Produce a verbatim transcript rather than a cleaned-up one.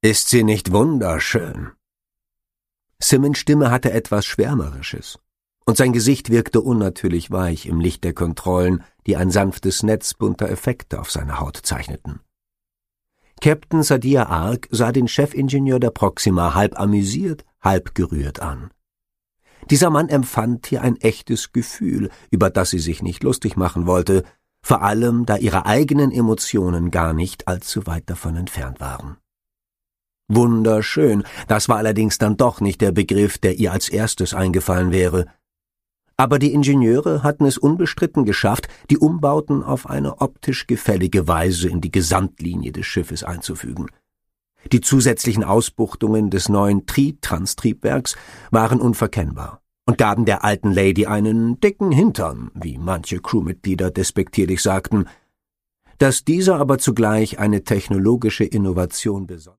Ist sie nicht wunderschön?« Simmons' Stimme hatte etwas Schwärmerisches, und sein Gesicht wirkte unnatürlich weich im Licht der Kontrollen, die ein sanftes Netz bunter Effekte auf seiner Haut zeichneten. Captain Sadia Ark sah den Chefingenieur der Proxima halb amüsiert, halb gerührt an. Dieser Mann empfand hier ein echtes Gefühl, über das sie sich nicht lustig machen wollte, vor allem da ihre eigenen Emotionen gar nicht allzu weit davon entfernt waren. Wunderschön, das war allerdings dann doch nicht der Begriff, der ihr als erstes eingefallen wäre. Aber die Ingenieure hatten es unbestritten geschafft, die Umbauten auf eine optisch gefällige Weise in die Gesamtlinie des Schiffes einzufügen. Die zusätzlichen Ausbuchtungen des neuen Tri-Trans-Triebwerks waren unverkennbar und gaben der alten Lady einen dicken Hintern, wie manche Crewmitglieder despektierlich sagten. Dass dieser aber zugleich eine technologische Innovation besaß.